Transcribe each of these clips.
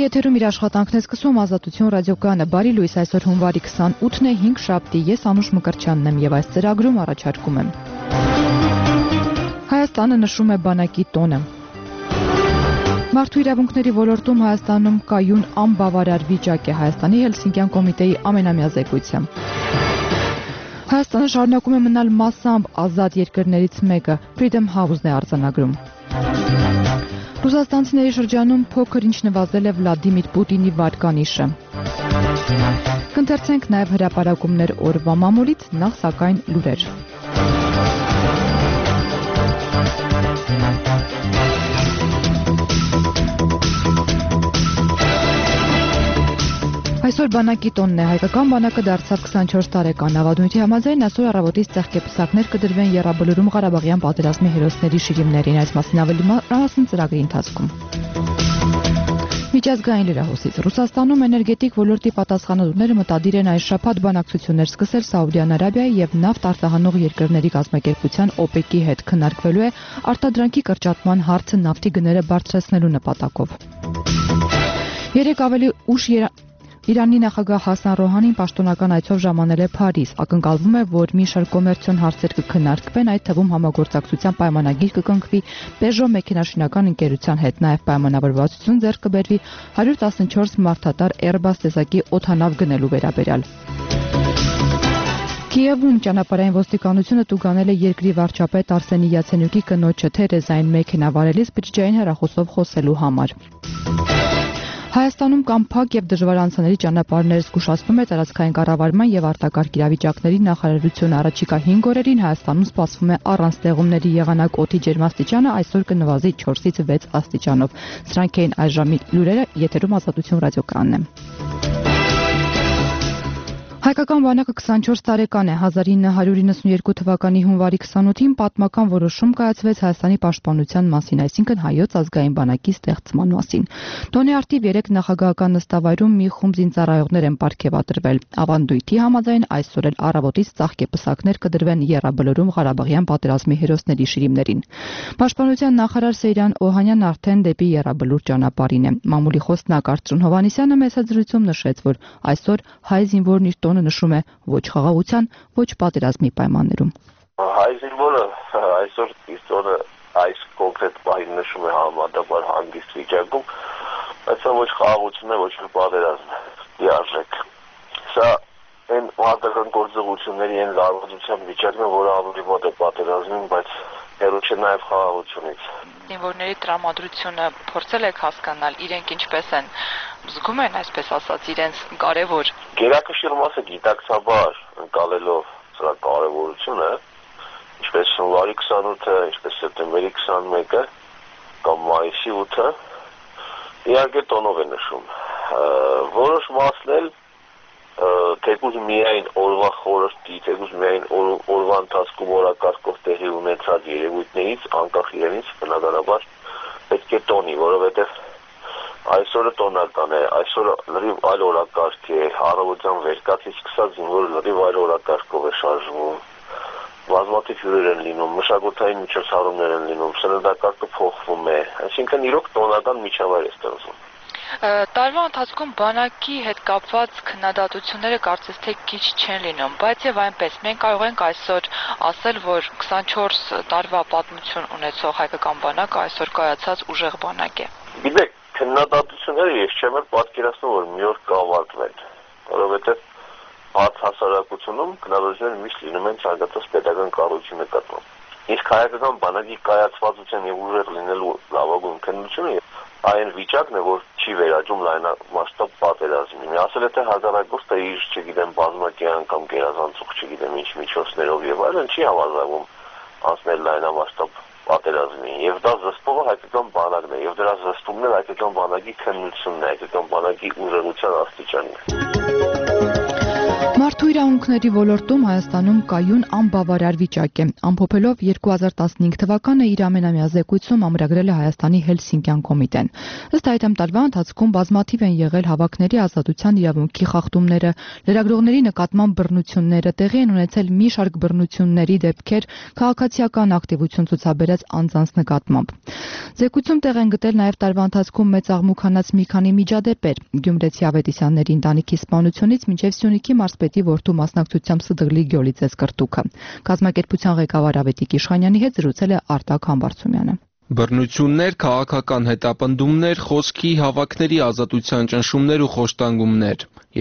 եթերում իր աշխատանքն է սկսում Ազատություն ռադիոկայանը։ Բարի լույս, այսօր հունվարի 28-ն է, 5 շաբթի։ Ես Անուշ Մկրտչյանն եմ եւ այս ծրագրում առաջարկում եմ. Հայաստանը նշում է բանակի տոնը։ Մարդու իրավունքների ոլորտում Հայաստանում կայուն անբավարար վիճակ է, Հայաստանի Հելսինկյան կոմիտեի ամենամյա զեկույցը։ Հայաստանը շարունակում է մնալ մասամբ ազատ երկրներից մեկը, Freedom House-ն է արձանագրում։ Ռուսաստանցիների շրջանում փոքր ինչ նվազել է Վլադիմիր Պուտինի վարկանիշը։ Կընթերցենք նաև հրապարակումներ օրվա մամուլից, նախ սակայն լուրեր։ Այսօր բանակի տոնն է, հայկական բանակը դարձավ 24 տարեկան, ավանդույթի համաձայն այսօր առավոտից ծաղկեպսակներ կդրվեն Եռաբլուրում Ղարաբաղյան պատերազմի հերոսների շիրիմներին, այս մասին ավելի մանրամասն ծրագրի ընթացքում։ Միջազգային լրահոսից Ռուսաստանում էներգետիկ ոլորտի պատասխանատուները մտադիր են այս շաբաթ բանակցություններ սկսել Սաուդյան Արաբիայի եւ նավթ արտահանող երկրների կազմակերպության OPEC-ի հետ, քննարկվելու է արտադրանքի կրճատման հարցը նավթի գները բարձրացնելու նպատակով։ Երեք ավելի ուշ Իրանի նախագահ Հասան Ռոհանին պաշտոնական այցով ժամանել է Փարիզ, ակնկալվում է, որ մի շարք կոմերցիոն հարցեր կքննարկվեն, այդ թվում համագործակցության պայմանագիր կկնքվի Peugeot մեքենաշինական ընկերության հետ, նաև պայմանավորվածություն ձեռք կբերվի 114 մարդատար Airbus տեսակի օդանավ գնելու վերաբերյալ։ Կիևում ճանապարհային ոստիկանությունը տուգանել է երկրի վարչապետ Արսենի Յացենյուկի կնոջը Թերեզային մեքենավարելիս բջջային հեռախոսով խոսելու համար։ Հայաստանում կան փակ եւ դժվար անցանելի ճանապարհներ, զգուշացնում է տարածքային կառավարման եւ արտակարգ իրավիճակների նախարարությունը։ Առաջիկա 5 օրերին Հայաստանում սպասվում է առանց տեղումների եղանակ օդի ջերմաստիճանը այսօր կնվազի 4-ից 6 աստիճանով։ Սրանք էին այս ժամի լուրերը, եթերում Ազատություն ռադիոկայանն է։ Հայկական բանակը 24 տարեկան է, 1992 թվականի հունվարի 28-ին պատմական որոշում կայացվեց Հայաստանի պաշտպանության մասին, այսինքն հայոց ազգային բանակի ստեղծման մասին։ Տոնի արդիվ 3 նախագահական նստավայրում մի խումբ զինծառայողներ են պարգևատրվել։ Ավանդույթի համաձայն այսօր էլ առավոտից ծաղկեպսակներ կդրվեն Եռաբլուրում Ղարաբաղյան պատերազմի հերոսների շիրիմներին։ Պաշտպանության նախարար Սեյրան Օհանյանն արդեն դեպի Եռաբլուր ճանապարհին է։ Մամուլի խոսնակ Արծրուն Հովհաննիսյանը մեծ զրույցում նշեց, որ այսօր հայ զինվորն իր տոնը նշում է ոչ խաղաղության, ոչ պատերազմի պայմաններում։ Հայ զինվորը այսօր իր տոնը այս կոնկրետ պահին նշում է համեմատաբար հանգիստ վիճակում, բայց ոչ խաղաղություն է, ոչ պատերազմ է, լիարժեք։ Սա այն մարտական գործողությունների այն լարվածության վիճակն է, որը ավելի մոտ է պատերազմին, բայց հեռու չէ նաև խաղաղությունից։ Զինվորների տրամադրությունը փորձել եք հասկանալ, իրենք ինչպես են զգում են, այսպես ասած, իրենց կարևոր։ Գերակշիռ մասը գիտակցաբար ընկալելով սրա կարևորությունը, ինչպես հունվարի 28-ը, ինչպես սեպտեմբերի 21-ը կամ մայիսի 8-ը, իհարկե տոնով է նշում։ Որոշ մասն էլ թեկուզ միայն օրվա խորհրդի, թեկուզ միայն օրվա ընթացքում օրակարգով տեղի ունեցած երևույթներից, անկախ իրենից բնականաբար պետք է տոնի, որովհետև այսօրը տոնական է, այսօրը լրիվ այլ օրակարգ է, առավոտյան վերկացից սկսած զինվորը լրիվ այլ օրակարգով է շարժվում, բազմաթիվ հյուրեր են լինում, մշակութային միջոցառումներ են լինում, սննդակարգը փոխվում է, այսինքն իրոք տոնական միջավայր է ստեղծվում։ Տարվա ընթացքում բանակի հետ կապված քննադատությունները կարծես թե քիչ չեն լինում, բայց եւ այնպես մենք կարող ենք այսօր ասել, որ 24 տարվա պատմություն ունեցող հայկական բանակը այսօր կայացած ուժեղ բանակ է։ Գիտեք, քննադատությունները ես չեմ պատկերացնում, որ մի օր կավարտվեն, որովհետեւ բաց հասարակությունում քննադատությունները միշտ լինում են ցանկացած պետական կառույցի նկատմամբ։ Իսկ հայկական բանակի կայացվածության եւ ուժեղ լինելու լավագույն քննությունը այն վիճակն է, որ չի վերաճում լայնամասշտաբ պատերազմին։ Ասել է թե հակառակորդը իր, չգիտեմ, բազմակյան կամ գերազանցող, չգիտեմ, ինչ միջոցներով եւ այլն չի հավանվում անցնել լայնամասշտաբ պատերազմին։ Եվ դա զսպողը հայկական բանակն է, եւ դրա զսպումն էլ հայկական բանակի քննությունն է, հայկական բանակի ուժեղության աստիճանն է։ Մարդու իրավունքների իրավունքների ոլորտում Հայաստանում կայուն անբավարար վիճակ է։ Ամփոփելով 2015 թվականը իր ամենամյա զեկույցում ամրագրել է Հայաստանի Հելսինկյան կոմիտեն։ Ըստ այդմ տարվա ընթացքում բազմաթիվ են եղել հավաքների ազատության իրավունքի խախտումները, լրագրողների նկատմամբ բռնությունները, տեղի են ունեցել մի շարք բռնությունների դեպքեր քաղաքացիական ակտիվություն ցուցաբերած անձանց նկատմամբ։ Զեկույցում տեղ են գտել նաև տարվա ընթացքում մեծ աղմուկ հանած մի քանի միջադեպեր՝ Գյումրեցի Ավետիսյանների ընտանիքի սպանությունից մինչև Սյունիքի մարզպետի որդու մասնակցությամբ Սդղլի Գյոլիծես կրտուքը։ Կազմակերպության ղեկավար Ավետիք Իշխանյանի հետ զրուցել է Արտակ Համբարձումյանը։ Բռնություններ, քաղաքական հետապնդումներ, խոսքի, հավաքների ազատության ճնշումներ ու խոշտանգումներ։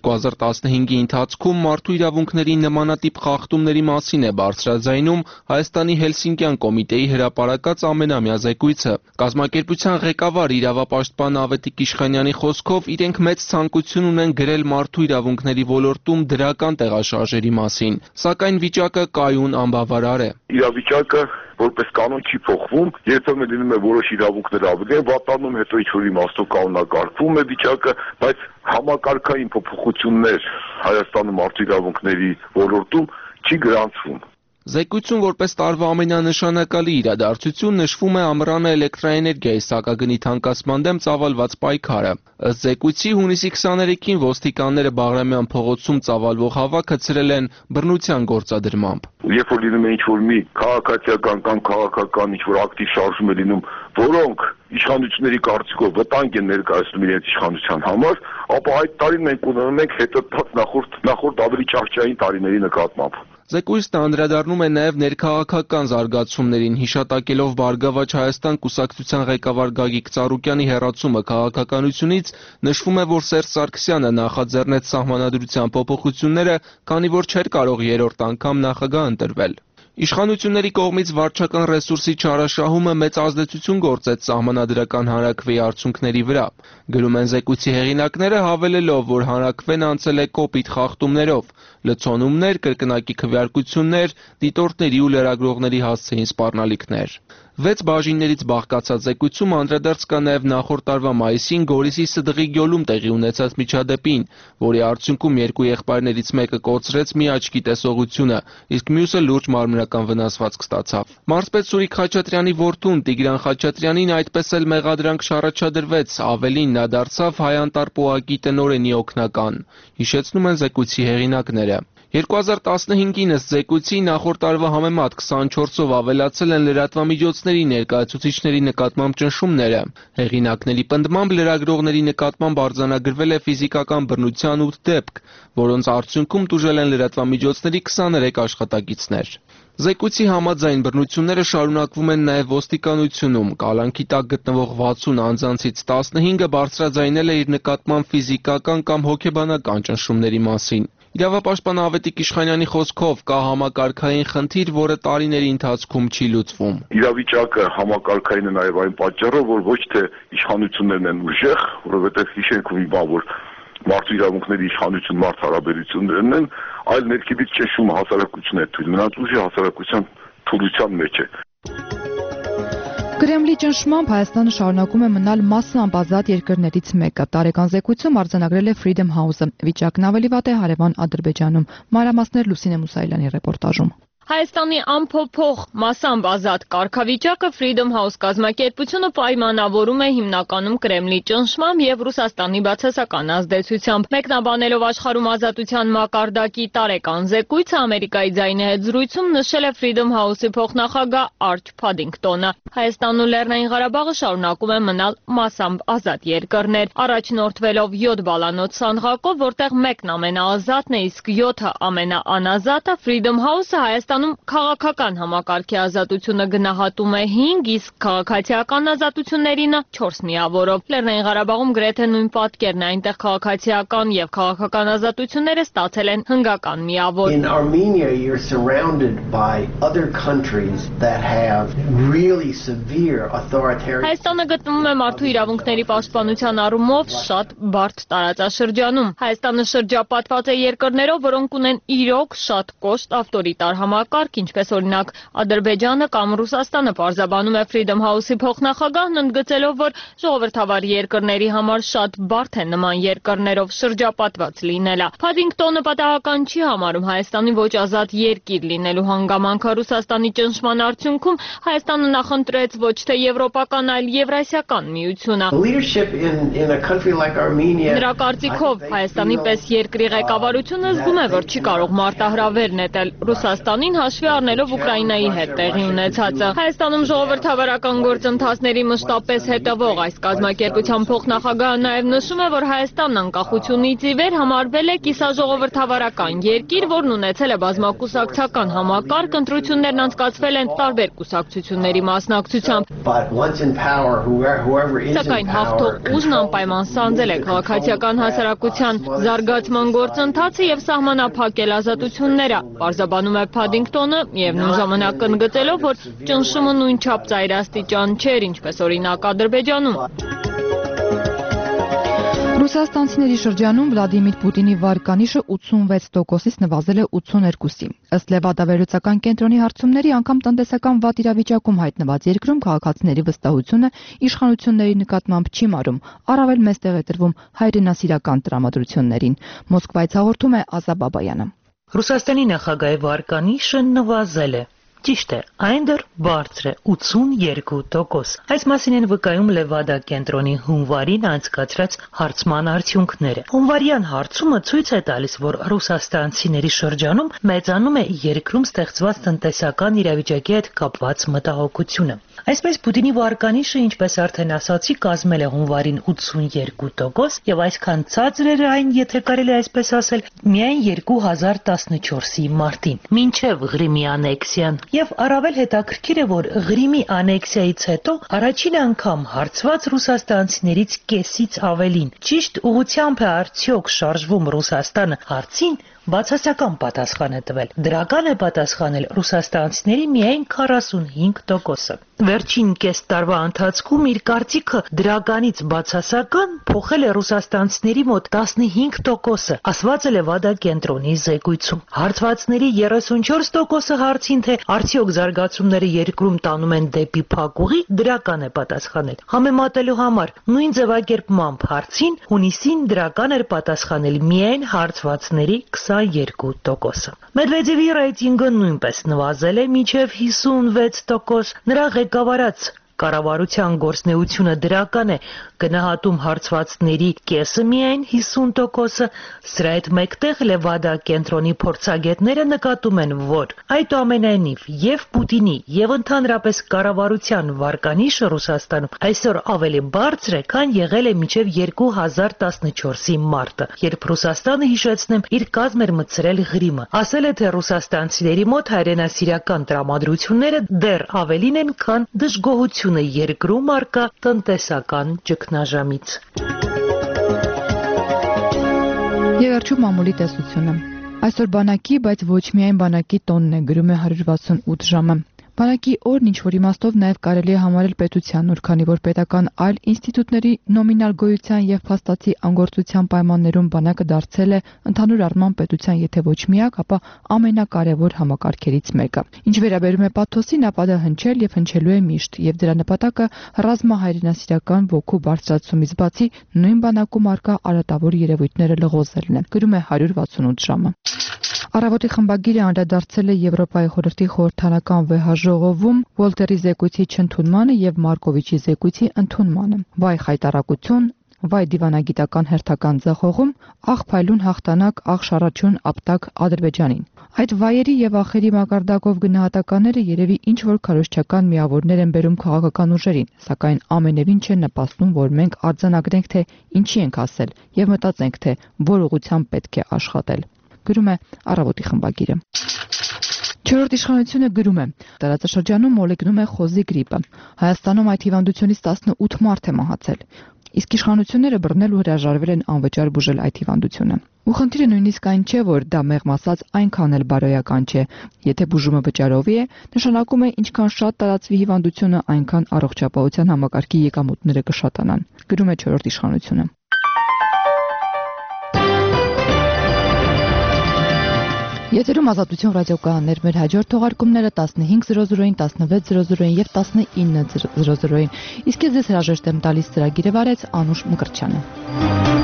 2015-ի ընթացքում մարդու իրավունքների նմանատիպ խախտումների մասին է բարձրաձայնում Հայաստանի Հելսինկյան կոմիտեի հրապարակած ամենամյա զեկույցը։ Կազմակերպության ղեկավար իրավապաշտպան Ավետիք Իշխանյանի խոսքով իրենք մեծ ցանկություն ունեն գրել մարդու իրավունքների ոլորտում դրական տեղաշարժերի մասին, սակայն վիճակը կայուն անբավարար է։ Իրավիճակը որպես կանոն չի փոխվում, երբեմն լինում է որոշ իրավունքներ ավելի են վատանում, հետո ինչ-որ իմաստով կանոնակարգվում է վիճակը, բայց համակարգային փոփոխություններ Հայաստանում մարդու իրավունքների ոլորտում չի գրանցվում։ Զեկույցում որպես տարվա ամենանշանակալի իրադարձություն նշվում է ամռանը էլեկտրաէներգիայի սակագնի թանկացման դեմ ծավալված պայքարը։ Ըստ զեկույցի հունիսի 23-ին ոստիկանները Բաղրամյան փողոցում ծավալվող հավաքը ցրել են բռնության գործադրմամբ։ Երբ որ լինում է ինչ-որ մի քաղաքացիական կամ քաղաքական ինչ-որ ակտիվ շարժում է լինում, որոնք իշխանությունների կարծիքով վտանգ են ներկայացնում իրենց իշխանության համար, ապա այդ տարին մենք ունենում ենք հետընթաց նախորդ ավելի ճահճային տարիների նկատմամբ։ Զեկույցն անդրադառնում է նաև ներքաղաքական զարգացումներին, հիշատակելով Բարգավաճ Հայաստան կուսակցության ղեկավար Գագիկ Ծառուկյանի հեռացումը քաղաքականությունից, նշվում է, որ Սերժ Սարգսյանը նախաձեռնեց սահմանադրության փոփոխությունները, քանի որ չէր կարող երրորդ անգամ նախագահ ընտրվել։ Իշխանությունների կողմից վարչական ռեսուրսի չարաշահումը մեծ ազդեցություն գործեց սահմանադրական հանրաքվեի արդյունքների վրա։ Գրում են զեկույցի հեղինակները, հավելելով, որ հանրաքվեն անցել է կոպիտ խախտումներով, լցոնումներ, կրկնակի քվեարկություններ, դիտորդների ու լրագրողների հասցեին սպառնալիքներ։ 6 բաժիններից բաղկացած զեկույցում անդրադարձ կա նաև նախորդ տարվա մայիսին Գորիսի Սդղի գյուլում տեղի ունեցած միջադեպին, որի արդյունքում երկու եղբայրներից մեկը կորցրեց մի աչքի տեսողությունը, իսկ մյուսը լուրջ մարմնական վնասվածք ստացավ։ Մարզպետ Սուրիկ Խաչատրյանի որդուն Տիգրան Խաչատրյանին այդպես էլ մեղադրանք չառաջադրվեց, ավելին նա դարձավ հայ-անտառ պոակի տնօրենի օգնական, հիշեցնում են զեկույցի հեղինակները։ 2015-ին ըստ զեկույցի նախորդ տարվա համեմատ 24-ով ավելացել են լրատվամիջոցների ներկայացուցիչների նկատմամբ ճնշումները։ Հեղինակների պնդմամբ լրագրողների նկատմամբ արձանագրվել է ֆիզիկական բռնության 8 դեպք, որոնց արդյունքում տուժել են լրատվամիջոցների 23 աշխատակիցներ։ Զեկույցի համաձայն բռնությունները շարունակվում են նաև ոստիկանությունում, կալանքի տակ գտնվող 60 անձանցից 15-ը բարձրաձայնել է իր նկատմամբ ֆիզիկական կամ հոգեբանական ճնշումների մասին։ Իրավապաշտպան Ավետիք Իշխանյանի խոսքով կա համակարգային խնդիր, որը տարիների ընթացքում չի լուծվում։ Իրավիճակը համակարգային է նաև այն պատճառով, որ ոչ թե իշխանություններն են ուժեղ, որովհետև հիշենք մի բան, որ մարդու իրավունքների իշխանություն մարդ հարաբերություններն են, այլ ներքևից ճնշումը հասարակությունն է թույլ, նրանց ուժը հասարակության թուլության մեջ է։ Կրեմլի ճնշմամբ Հայաստանը շարունակում է մնալ մասամբ ազատ երկրներից մեկը։ Տարեկան զեկույցում արձանագրել է Freedom House-ը։ Վիճակն ավելի վատ է հարևան Ադրբեջանում։ Մանրամասներ Լուսինե Մուսայելյանի ռեպորտաժում։ Հայաստանի ամփոփող մասամբ ազատ կարգավիճակը Freedom House կազմակերպությունը պայմանավորում է հիմնականում Կրեմլի ճնշմամբ եւ Ռուսաստանի բացասական ազդեցությամբ։ Մեկնաբանելով աշխարհում ազատության մակարդակի տարեկան զեկույցը Ամերիկայի ձայնի հետ զրույցում նշել է Freedom House-ի փոխնախագահ Արչ Փադինգտոնը։ Հայաստանն ու Լեռնային Ղարաբաղը շարունակում են մնալ մասամբ ազատ երկրներ, առաջնորդվելով 7 բալանոց սանդղակով, որտեղ մեկն ամենաազատն է, իսկ 7-ը ամենաանազատը, Freedom House-ը Հայաստանում քաղաքական համակարգի ազատությունը գնահատում է 5, իսկ քաղաքացիական ազատություններինը 4 միավորով։ Լեռնային Ղարաբաղում գրեթե նույն պատկերն է, այնտեղ քաղաքացիական եւ քաղաքական ազատությունները ստացել են հնգական միավոր։ In Armenia you're surrounded by other countries that have real really severe authoritarian. Հայաստանը գտնվում է մարդու իրավունքների պաշտպանության առումով շատ բարդ տարածաշրջանում։ Հայաստանը շրջապատված է երկրներով, որոնք ունեն իրոք շատ կոշտ ավտորիտար համակարգ, ինչպես օրինակ Ադրբեջանը կամ Ռուսաստանը, պարզաբանում է Freedom House-ի փոխնախագահն, ընդգծելով, որ ժողովրդավար երկրների համար շատ բարդ է նման երկրներով շրջապատված լինելը։ Փադինգտոնը պատահական չի համարում Հայաստանի ոչ ազատ երկիր լինելու հանգամանքը։ Ռուսաստանի ճնշման արդյունքում Հայաստանը նախընտրեց ոչ թե եվրոպական, այլ եվրասիական միությունը։ Նրա կարծիքով Հայաստանի պես երկրի ղեկավարությունը զգում է, որ չի կարող մարտահրավեր նետել Ռուսաստանին, հաշվի առնելով Ուկրաինայի հետ տեղի ունեցածը։ Հայաստանում ժողովրդավարական գործընթացների մշտապես հետևող այս կազմակերպության փոխնախագահը նաև նշում է, որ Հայաստանն անկախությունից ի վեր համարվել է կիսաժողովրդավարական երկիր, որն ունեցել է բազմակուսակցական համակարգ, ընտրություններն անցկացվել են տարբեր կուսակցությունների մասնակցությամբ։ Սակայն հաղթող ուժն անպայման սանձել է քաղաքացիական հասարակության զարգացման գործընթացը եւ սահմանափակել ազատությունները, պարզաբանում է Փադինգտոնը եւ նույն ժամանակ ընդգծելով, որ ճնշումը նույնչափ ծայրաստիճան չէր, ինչպես օրինակ Ադրբեջանում։ Ռուսաստանցիների շրջանում Վլադիմիր Պուտինի վարկանիշը 86%-ից նվազել է 82-ի։ Ըստ Լևադա-վերլուծական կենտրոնի հարցումների, անգամ տնտեսական վատ իրավիճակում հայտնված երկրում քաղաքացիների վստահությունը իշխանությունների նկատմամբ չի մարում, առավել մեծ տեղ է տրվում հայրենասիրական տրամադրություններին։ Մոսկվայից հաղորդում է Ազա Բաբայանը։ Ռուսաստանի նախագահի վարկանիշը նվազել է։ Ճիշտ է, այն դեռ բարձր է 82%։ Այս մասին են վկայում Լևադա կենտրոնի հունվարին անցկացրած հարցման արդյունքները։ Հունվարյան հարցումը ցույց է տալիս, որ ռուսաստանցիների շրջանում մեծանում է երկրում ստեղծված տնտեսական իրավիճակի հետ կապված մտահոգությունը։ Այսպես Պուտինի վարկանիշը, ինչպես արդեն ասացի, կազմել է հունվարին 82% եւ այսքան ցածր էր այն, եթե կարելի այսպես ասել, միայն 2014-ի մարտին, մինչեւ Ղրիմի անեքսիան։ Եվ առավել հետաքրքիր է, որ Ղրիմի անեքսիայից հետո առաջին անգամ հարցված ռուսաստանցիներից կեսից ավելին ճիշտ ուղղությամբ է արդյոք շարժվում Ռուսաստանը հարցին բացասական պատասխան է տվել։ Դրական է պատասխանել ռուսաստանցիների միայն 45%-ը։ Վերջին կես տարվա ընթացքում իր կարծիքը դրականից բացասական փոխել է ռուսաստանցիների մոտ 15%-ը, ասված է Լևադա կենտրոնի զեկույցում։ Հարցվածների 34%-ը հարցին, թե արդյոք զարգացումները երկրում տանում են դեպի փակուղի, դրական է պատասխանել։ Համեմատելու համար նույն ձևակերպմամբ հարցին հունիսին դրական էր պատասխանել միայն հարցվածների 22%-ը։ Մեդվեդևի ռեյտինգը նույնպես նվազել է մինչև 56%։ Նրա ղեկավարած կառավարության գործունեությունը դրական է, գնահատում հարցվածների կեսը միայն 50%-ը։ Սրա հետ մեկտեղ Լևադա կենտրոնի փորձագետները նկատում են, որ այդուամենայնիվ եւ Պուտինի եւ ընդհանրապես կառավարության վարկանիշը Ռուսաստանում այսօր ավելի բարձր է, քան եղել է մինչև 2014-ի մարտը, երբ Ռուսաստանը, հիշեցնեմ, իր կազմ էր մտցրել Ղրիմը։ Ասել է, թե ռուսաստանցիների մոտ հայրենասիրական տրամադրությունները դեռ ավելին են, քան դժգոհությունը երկրում առկա տնտեսական ճգնաժամից։ Եվ վերջում մամուլի տեսությունը։ Այսօր բանակի, բայց ոչ միայն բանակի տոնն է, գրում է 168 ժամը։ Բանակի օրն ինչ-որ իմաստով նաև կարելի է համարել պետության օր, քանի որ պետական այլ ինստիտուտների նոմինալ գոյության եւ փաստացի անգործության պայմաններում բանակը դարձել է ընդհանուր առմամբ պետության եթե ոչ միակ, ապա ամենակարևոր համակարգերից մեկը։ Ինչ վերաբերում է պաթոսին, ապա դա հնչել եւ հնչելու է միշտ, եւ դրա նպատակը ռազմահայրենասիրական ոգու բարձրացումից բացի նույն բանակում արկա արատավոր երևույթները լղոզելն է, գրում է 168 ժամը։ Առավոտի խմբագիրը անդրադարձել է Եվրոպայի խորհրդի խորհրդարանական վեհաժողովում Վոլտերի զեկույցի չընդունմանը եւ Մարկովիչի զեկույցի ընդունմանը։ Վայ խայտարակություն, վայ դիվանագիտական հերթական ձախողում, աղ փայլուն հաղթանակ, աղ շարաչուն ապտակ Ադրբեջանին։ Այդ վայերի եւ ախերի մակարդակով գնահատականները երևի ինչ որ քարոզչական միավորներ են բերում քաղաքական ուժերին, սակայն ամենևին չեն նպաստում, որ մենք արձանագրենք, թե ինչի ենք ասել եւ մտածենք, թե որ ուղղությամբ պետք է աշխատել։ Գրում է Առավոտի խմբագիրը։ Չորրորդ իշխանությունը գրում է. տարածաշրջանում մոլեգնում է խոզի գրիպը։ Հայաստանում այդ հիվանդությունից 18 մարդ է մահացել։ իսկ իշխանությունները բռնել ու հրաժարվել են անվճար բուժել այդ հիվանդությունը։ Ու խնդիրը նույնիսկ այն չէ, որ դա մեղմ ասած այնքան էլ բարոյական չէ։ Եթե բուժումը վճարովի է, նշանակում է ինչքան շատ տարածվի հիվանդությունը, այնքան առողջապահության համակարգի եկամուտները կշատանան, գրում է 4-րդ իշխանությունը։ Եթերում Ազատություն ռադիոկայաններ, մեր հաջորդ թողարկումները 15:00-ին, 16:00-ին եւ 19:00-ին։ Իսկ ես հրաժեշտ եմ տալիս ծրագիրը վարեց Անուշ Մկրտչյանը։